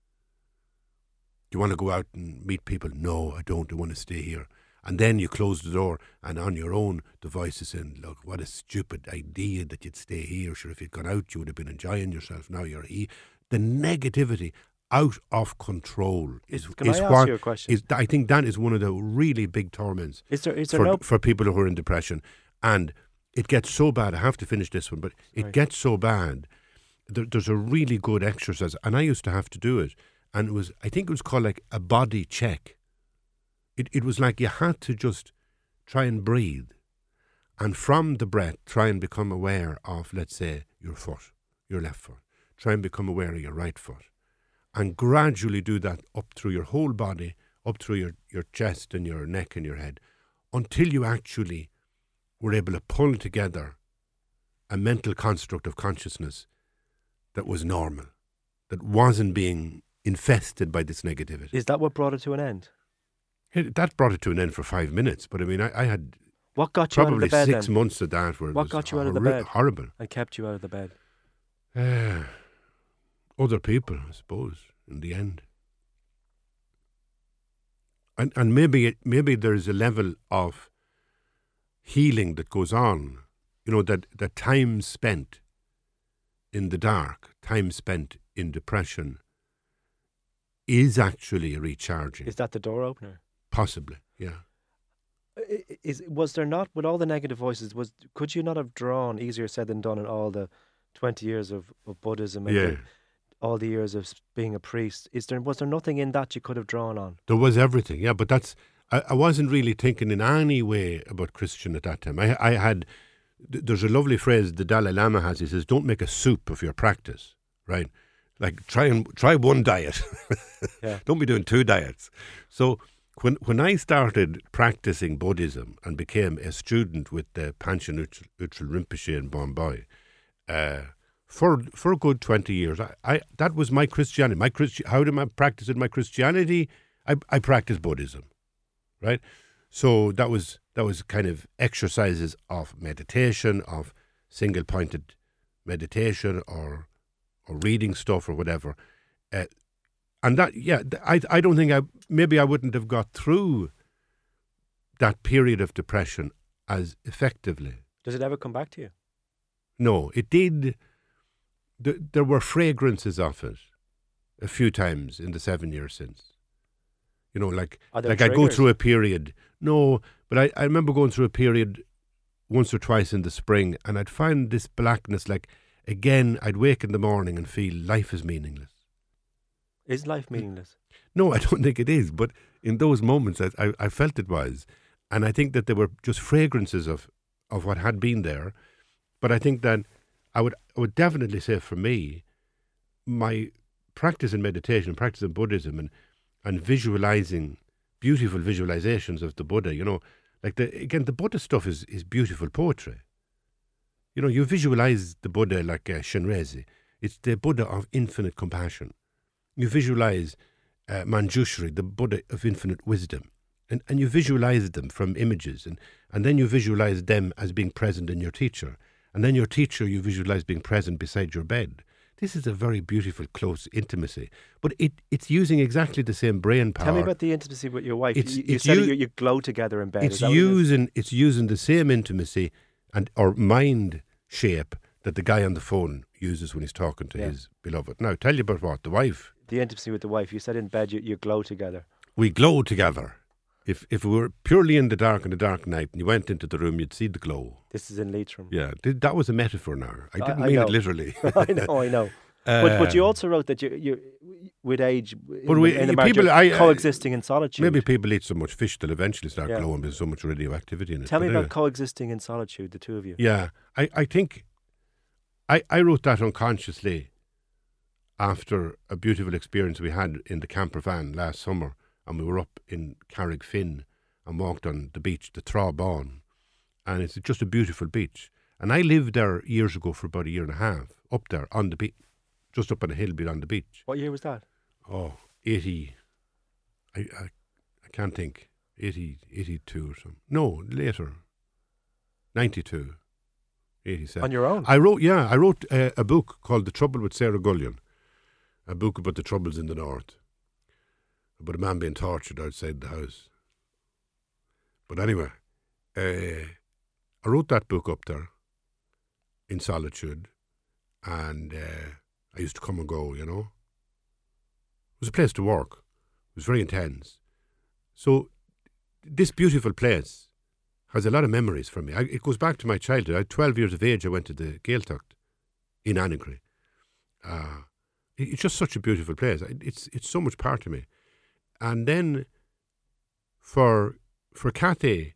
you want to go out and meet people? No, I don't. I want to stay here. And then you close the door, and on your own, the voice is saying, look, what a stupid idea that you'd stay here. Sure, if you'd gone out, you would have been enjoying yourself. Now you're here. The negativity out of control Can I ask you a question? I think that is one of the really big torments for people who are in depression. And it gets so bad. I have to finish this one, but it gets so bad. There's a really good exercise, and I used to have to do it. And I think it was called like a body check. It was like you had to just try and breathe. And from the breath, try and become aware of, let's say, your foot, your left foot. Try and become aware of your right foot. And gradually do that up through your whole body, up through your chest and your neck and your head, until you actually were able to pull together a mental construct of consciousness that was normal, that wasn't being infested by this negativity. Is that what brought it to an end? That brought it to an end for 5 minutes, but I mean, I had what got you probably out of the bed, 6 months of that where what got you out of the bed? Horrible. And kept you out of the bed? Other people, I suppose, in the end. And maybe there's a level of healing that goes on, you know, that time spent in the dark, time spent in depression is actually a recharging. Is that the door opener? Possibly, yeah. Was there not, with all the negative voices, could you not have drawn, easier said than done, in all the 20 years of Buddhism and all the years of being a priest? Was there nothing in that you could have drawn on? There was everything, yeah, but I wasn't really thinking in any way about Christian at that time. There's a lovely phrase the Dalai Lama has. He says, don't make a soup of your practice, right? Like try one diet. Yeah. Don't be doing 2 diets. So when I started practicing Buddhism and became a student with the Panchen Utril Rinpoche in Bombay, for a good 20 years, that was my Christianity. How am I practicing my Christianity? I practiced Buddhism, right? So that was kind of exercises of meditation, of single-pointed meditation, or reading stuff or whatever. And that, I don't think maybe I wouldn't have got through that period of depression as effectively. Does it ever come back to you? No, it did there were fragrances of it a few times in the 7 years since. You know, like Are there I go triggers? through a period. No, but I remember going through a period once or twice in the spring, and I'd find this blackness. Like again, I'd wake in the morning and feel life is meaningless. Is life meaningless? No, I don't think it is. But in those moments, I felt it was, and I think that there were just fragrances of what had been there. But I think that I would definitely say for me, my practice in meditation, practice in Buddhism, and visualizing beautiful visualizations of the Buddha, you know, like the Buddha stuff is beautiful poetry. You know, you visualize the Buddha like Shenrezi. It's the Buddha of infinite compassion. You visualize Manjushri, the Buddha of infinite wisdom. And you visualize them from images. And then you visualize them as being present in your teacher. And then your teacher you visualize being present beside your bed. This is a very beautiful, close intimacy. But it's using exactly the same brain power. Tell me about the intimacy with your wife. It's- You it's said u- you glow together in bed. It's Is that what it is? using the same intimacy or mind shape that the guy on the phone uses when he's talking to Yeah. his beloved. Now, tell you about what? The wife. The intimacy with the wife. You said in bed you glow together. We glow together. If we were purely in the dark night and you went into the room, you'd see the glow. This is in Leitrim. Yeah, that was a metaphor now. I didn't I mean know. it literally. I know. But you also wrote that you with age But we- in the marriage, people- you're I- coexisting in solitude. Maybe people eat so much fish they'll eventually start Yeah. glowing. There's so much radioactivity in it. Tell me But about anyway. coexisting in solitude, the two of you. Yeah, I think I wrote that unconsciously after a beautiful experience we had in the camper van last summer, and we were up in Carrickfinn and walked on the beach, the Trabawn, and it's just a beautiful beach. And I lived there years ago for about a year and a half, up there on the beach, just up on a hill beyond the beach. What year was that? Oh, 80, I can't think, 80, 82 or something. No, later, 92, 87. On your own? I wrote a book called The Trouble with Sarah Gullion, a book about the troubles in the north, about a man being tortured outside the house. But anyway, I wrote that book up there in solitude, and I used to come and go, you know. It was a place to work. It was very intense. So this beautiful place has a lot of memories for me. It goes back to my childhood. At 12 years of age, I went to the Gaeltacht in Annagry. It's just such a beautiful place. It's so much part of me. And then for Cathy,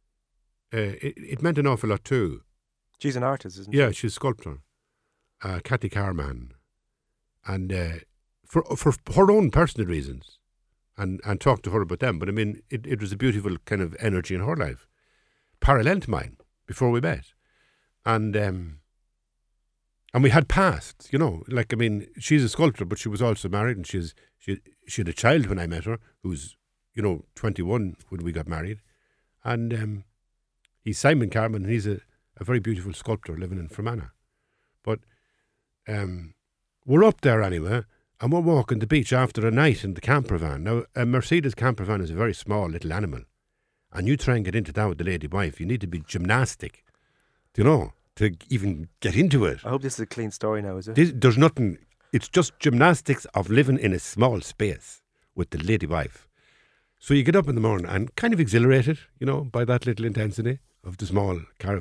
it meant an awful lot too. She's an artist, isn't she? Yeah, she's a sculptor, Cathy Carman, and for her own personal reasons, and talk to her about them. But I mean, it was a beautiful kind of energy in her life, parallel to mine before we met, and we had passed, you know. Like I mean, she's a sculptor, but she was also married, and she had a child when I met her, who's 21 when we got married, and he's Simon Carman, and he's a very beautiful sculptor living in Fermanagh. But we're up there anyway, and we're walking the beach after a night in the camper van. Now, a Mercedes camper van is a very small little animal, and you try and get into that with the lady wife, you need to be gymnastic, to even get into it. I hope this is a clean story now, is it? There's nothing, it's just gymnastics of living in a small space with the lady wife. So you get up in the morning and kind of exhilarated, by that little intensity of the small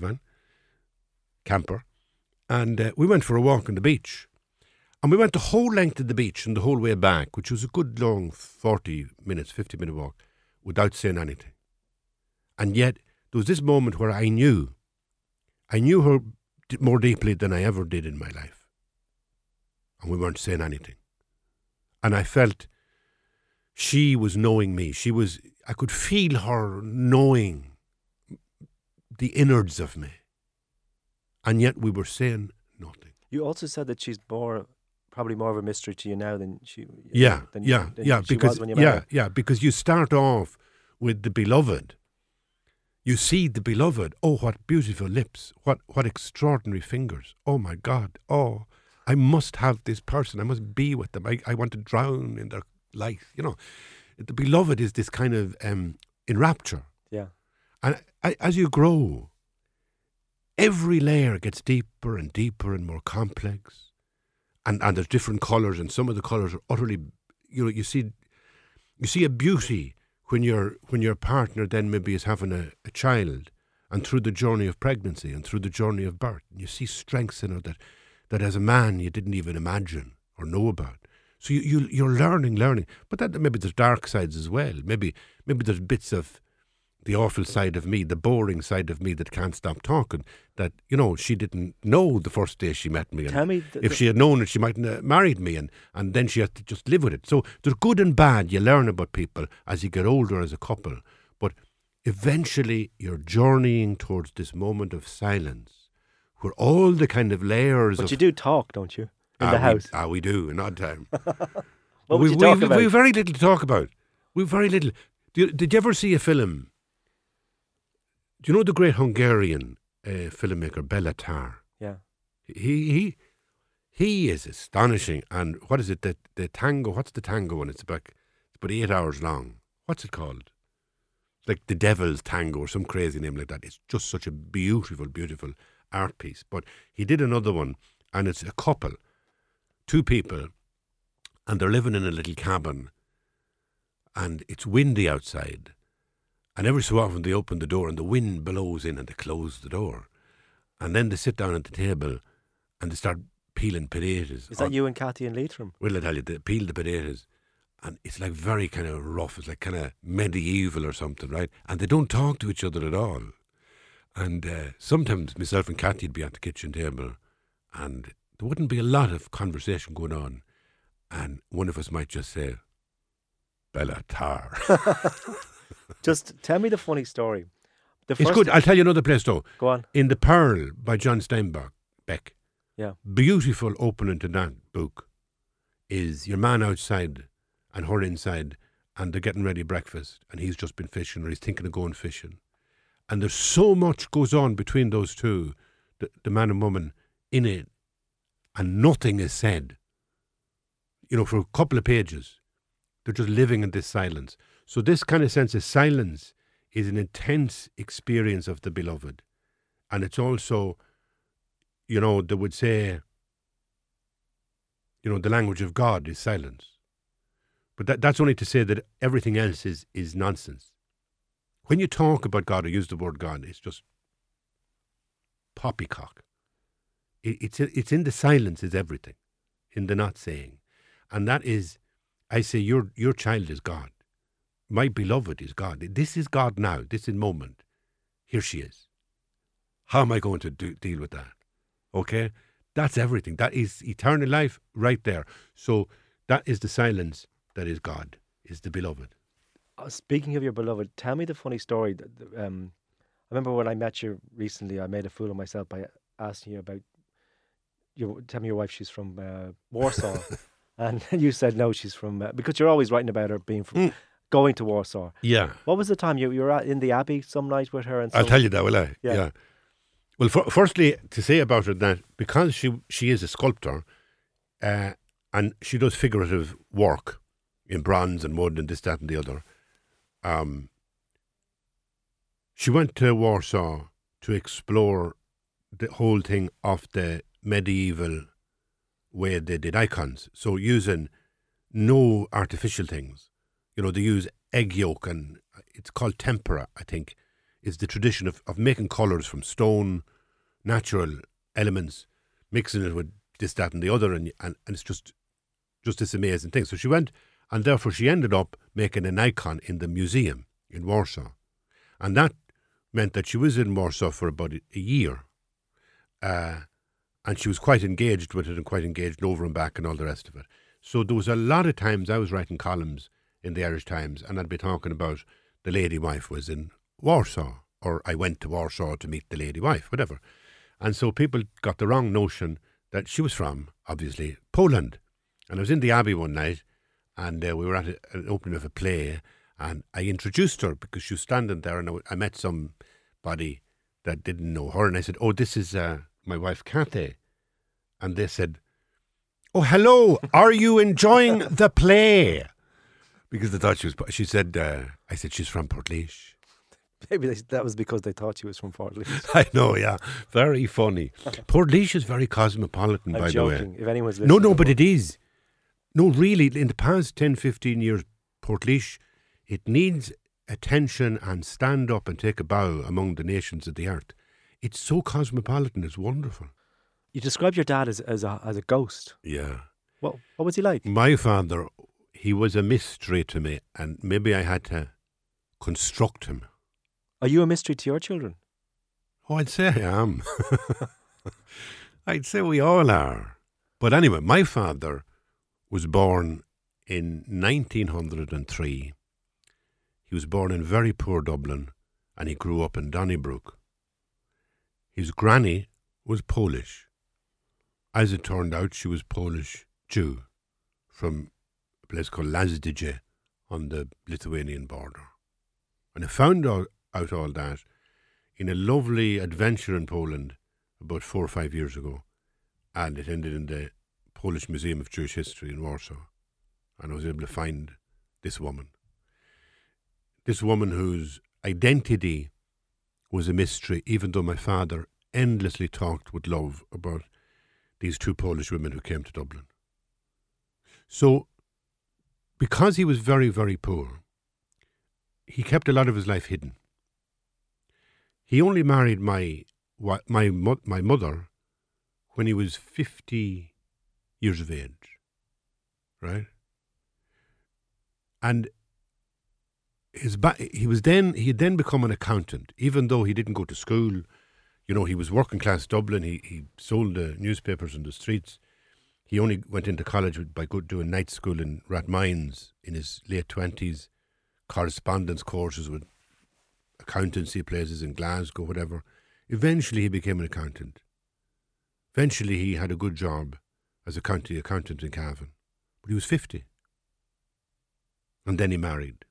camper. And we went for a walk on the beach. And we went the whole length of the beach and the whole way back, which was a good long 40 minutes, 50-minute walk, without saying anything. And yet, there was this moment where I knew her more deeply than I ever did in my life. And we weren't saying anything. And I felt she was knowing me. I could feel her knowing the innards of me. And yet we were saying nothing. You also said that she's probably more of a mystery to you now than she. Yeah, than she because was when you met her. because you start off with the beloved. You see the beloved. Oh, what beautiful lips! What extraordinary fingers! Oh my God! Oh, I must have this person. I must be with them. I want to drown in their light. The beloved is this kind of in rapture. Yeah. And as you grow, every layer gets deeper and deeper and more complex. and there's different colours, and some of the colours are utterly, you see a beauty when your partner then maybe is having a child, and through the journey of pregnancy and through the journey of birth, you see strengths in her that as a man you didn't even imagine or know about. So you're learning, but that maybe there's dark sides as well. Maybe there's bits of the awful side of me, the boring side of me that can't stop talking, that, she didn't know the first day she met me. Tell me if she had known it, she mightn't have married me, and then she had to just live with it. So there's good and bad. You learn about people as you get older as a couple. But eventually you're journeying towards this moment of silence where all the kind of layers But you do talk, don't you, in the house? We do, in odd time. What would you talk about? We've very little to talk about. We've very little. Did you ever see a film? Do you know the great Hungarian filmmaker Béla Tarr? Yeah. He is astonishing. And what is it? The tango? What's the tango one? It's about 8 hours long. What's it called? It's like The Devil's Tango or some crazy name like that. It's just such a beautiful, beautiful art piece. But he did another one, and it's a couple, 2 people, and they're living in a little cabin, and it's windy outside. And every so often they open the door and the wind blows in and they close the door. And then they sit down at the table and they start peeling potatoes. Is that you and Kathy and Leitrim? Well, I tell you, they peel the potatoes. And it's like very kind of rough. It's like kind of medieval or something, right? And they don't talk to each other at all. And sometimes myself and Kathy would be at the kitchen table and there wouldn't be a lot of conversation going on. And one of us might just say, Béla Tarr. Just tell me the funny story. It's good. I'll tell you another place though. Go on. In The Pearl by John Steinbeck. Yeah. Beautiful opening to that book is your man outside and her inside, and they're getting ready breakfast, and he's just been fishing or he's thinking of going fishing. And there's so much goes on between those two, the man and woman, in it, and nothing is said. For a couple of pages. They're just living in this silence. So this kind of sense of silence is an intense experience of the beloved. And it's also, they would say, the language of God is silence. But that's only to say that everything else is nonsense. When you talk about God or use the word God, it's just poppycock. It's in the silence is everything, in the not saying. And that is, I say, your child is God. My beloved is God. This is God now. This is moment. Here she is. How am I going to deal with that? Okay? That's everything. That is eternal life right there. So that is the silence that is God, is the beloved. Speaking of your beloved, tell me the funny story. I remember when I met you recently, I made a fool of myself by asking you about, tell me your wife, she's from Warsaw. And you said no, she's from, because you're always writing about her being from... Going to Warsaw. Yeah. What was the time you were in the Abbey some night with her? And I'll tell you that, will I? Yeah. Well, firstly, to say about her that because she is a sculptor and she does figurative work in bronze and wood and this, that and the other, she went to Warsaw to explore the whole thing of the medieval way they did icons. So using no artificial things. They use egg yolk, and it's called tempera, I think, is the tradition of making colours from stone, natural elements, mixing it with this, that and the other, and it's just this amazing thing. So she went, and therefore she ended up making an icon in the museum in Warsaw. And that meant that she was in Warsaw for about a year. And she was quite engaged with it and quite engaged over and back and all the rest of it. So there was a lot of times I was writing columns in the Irish Times, and I'd be talking about the lady wife was in Warsaw, or I went to Warsaw to meet the lady wife, whatever. And so people got the wrong notion that she was from, obviously, Poland. And I was in the Abbey one night, and we were at an opening of a play, and I introduced her because she was standing there, and I met somebody that didn't know her, and I said, "Oh, this is my wife, Kathy." And they said, "Oh, hello, are you enjoying the play?" Because they thought she said, I said, "She's from Portlaoise." Maybe that was because they thought she was from Portlaoise. I know, yeah. Very funny. Portlaoise is very cosmopolitan, I'm by joking. the way. If anyone's listening. No, but it is. No, really, in the past 10, 15 years, Portlaoise, it needs attention and stand up and take a bow among the nations of the earth. It's so cosmopolitan, it's wonderful. You described your dad as a ghost. Yeah. What was he like? My father, he was a mystery to me, and maybe I had to construct him. Are you a mystery to your children? Oh, I'd say I am. I'd say we all are. But anyway, my father was born in 1903. He was born in very poor Dublin, and he grew up in Donnybrook. His granny was Polish. As it turned out, she was Polish Jew from a place called Lazdyje on the Lithuanian border. And I found out all that in a lovely adventure in Poland about 4 or 5 years ago, and it ended in the Polish Museum of Jewish History in Warsaw, and I was able to find this woman whose identity was a mystery, even though my father endlessly talked with love about these 2 Polish women who came to Dublin. So, because he was very, very poor, he kept a lot of his life hidden. He only married my mother when he was 50 years of age, right? And he had then become an accountant, even though he didn't go to school. You know, he was working class Dublin. He sold newspapers in the streets. He only went into college by doing night school in Rathmines in his late 20s, correspondence courses with accountancy places in Glasgow, whatever. Eventually he became an accountant. Eventually he had a good job as a county accountant in Cavan. But he was 50. And then he married.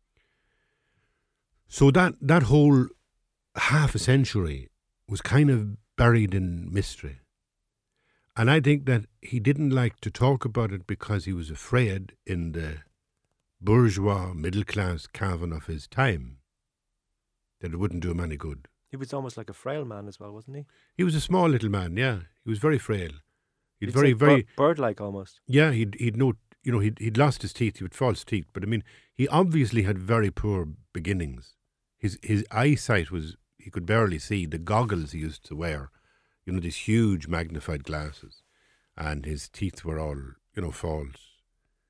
So that whole half a century was kind of buried in mystery. And I think that he didn't like to talk about it because he was afraid in the bourgeois, middle-class Cavan of his time that it wouldn't do him any good. He was almost like a frail man as well, wasn't he? He was a small little man, yeah. He was very frail. He'd very bird-like almost. Yeah, he'd lost his teeth. He had false teeth, but I mean, he obviously had very poor beginnings. His eyesight was, he could barely see. The goggles he used to wear, these huge magnified glasses, and his teeth were all, false.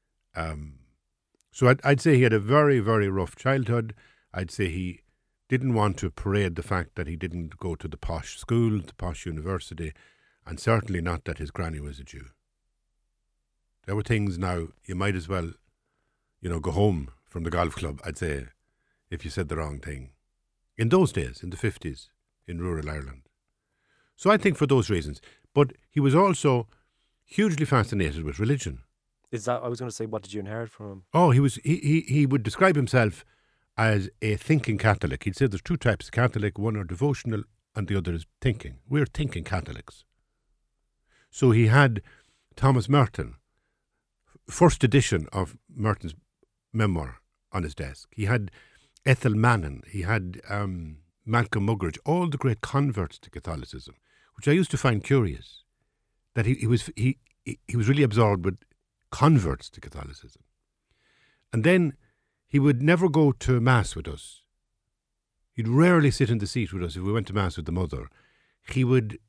So I'd say he had a very, very rough childhood. I'd say he didn't want to parade the fact that he didn't go to the posh school, the posh university, and certainly not that his granny was a Jew. There were things now, you might as well, go home from the golf club, I'd say, if you said the wrong thing. In those days, in the 50s, in rural Ireland. So I think for those reasons. But he was also hugely fascinated with religion. I was going to say, what did you inherit from him? Oh, he would describe himself as a thinking Catholic. He'd say there's 2 types of Catholic. One are devotional and the other is thinking. We're thinking Catholics. So he had Thomas Merton, first edition of Merton's memoir on his desk. He had Ethel Mannon. He had Malcolm Muggeridge, all the great converts to Catholicism, which I used to find curious, that he was really absorbed with converts to Catholicism. And then he would never go to Mass with us. He'd rarely sit in the seat with us if we went to Mass with the mother. He'd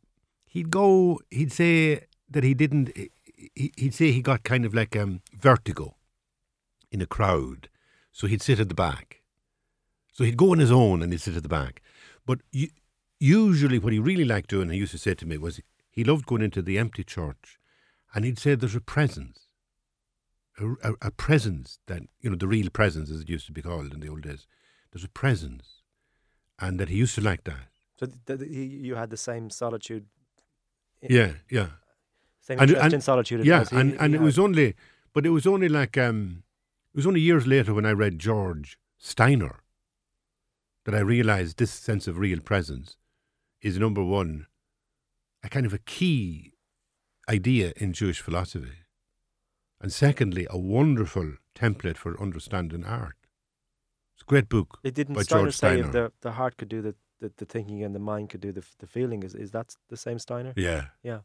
say that he'd say he got kind of like vertigo in a crowd. So he'd sit at the back. So he'd go on his own and he'd sit at the back. But usually what he really liked doing, he used to say to me, was he loved going into the empty church and he'd say there's a presence. A presence that, the real presence as it used to be called in the old days. There's a presence. And that he used to like that. So you had the same solitude? Yeah. Same interest in solitude as he and it was only like, it was only years later when I read George Steiner that I realised this sense of real presence is, number one, a kind of a key idea in Jewish philosophy. And secondly, a wonderful template for understanding art. It's a great book Didn't by Steiner George say Steiner. if the heart could do the thinking and the mind could do the feeling? Is that the same Steiner? Yeah. Yeah.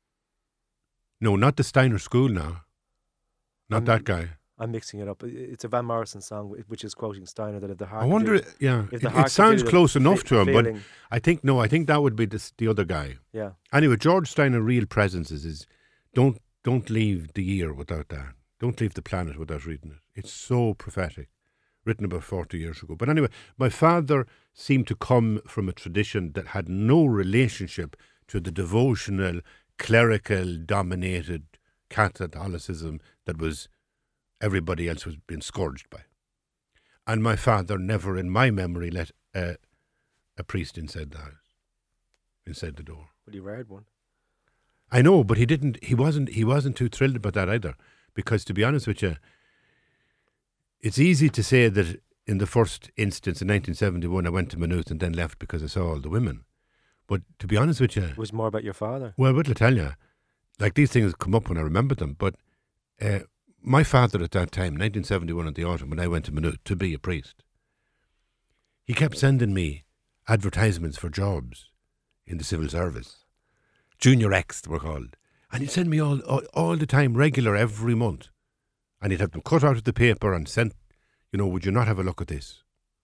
No, not the Steiner school now. Not that guy. I'm mixing it up. It's a Van Morrison song which is quoting Steiner, that if the heart I wonder, if the heart it could sounds do the close enough to him, but feeling. I think that would be the other guy. Yeah. Anyway, George Steiner real presences is don't leave the year without that. Don't leave the planet without reading it. It's so prophetic, written about 40 years ago. But anyway, my father seemed to come from a tradition that had no relationship to the devotional, clerical dominated Catholicism that was everybody else was being scourged by. And my father never in my memory let a priest inside the house, inside the door. But he read one. I know, but he wasn't too thrilled about that either. Because to be honest with you, it's easy to say that in the first instance in 1971 I went to Maynooth and then left because I saw all the women. But to be honest with you, It was more about your father. well, what'll I tell you? Like, these things come up when I remember them. But my father at that time, 1971 in the autumn, when I went to Maynooth to be a priest, he kept sending me advertisements for jobs in the civil service. Junior X, they were called. And he'd send me all the time, regular, every month. And he'd have them cut out of the paper and sent, would you not have a look at this?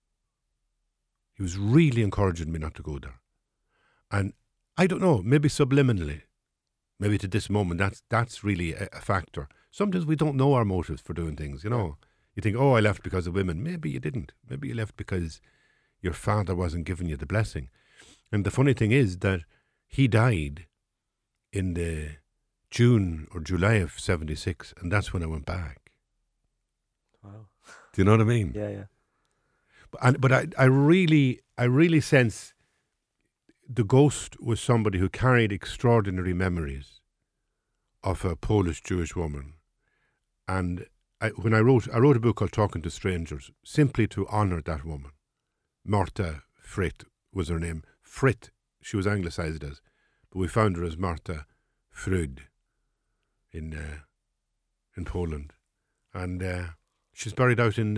He was really encouraging me not to go there. And I don't know, maybe subliminally, maybe to this moment, that's really a factor. Sometimes we don't know our motives for doing things, You think, I left because of women. Maybe you didn't. Maybe you left because your father wasn't giving you the blessing. And the funny thing is that he died in the June or July of 76, and that's when I went back. Wow. Do you know what I mean? Yeah. But I really sense the ghost was somebody who carried extraordinary memories of a Polish Jewish woman. And when I wrote a book called Talking to Strangers, simply to honour that woman. Marta Fritt was her name. Fritt, she was anglicised as, but we found her as Marta Fryd in Poland. And she's buried out in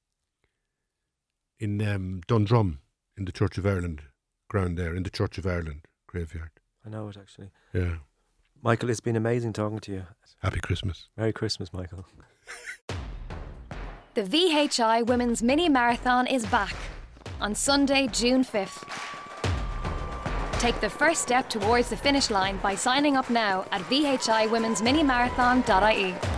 Dundrum, in the Church of Ireland ground there, in the Church of Ireland graveyard. I know it, actually. Yeah. Michael, it's been amazing talking to you. Happy Christmas. Merry Christmas, Michael. The VHI Women's Mini Marathon is back on Sunday, June 5th. Take the first step towards the finish line by signing up now at vhiwomensminimarathon.ie.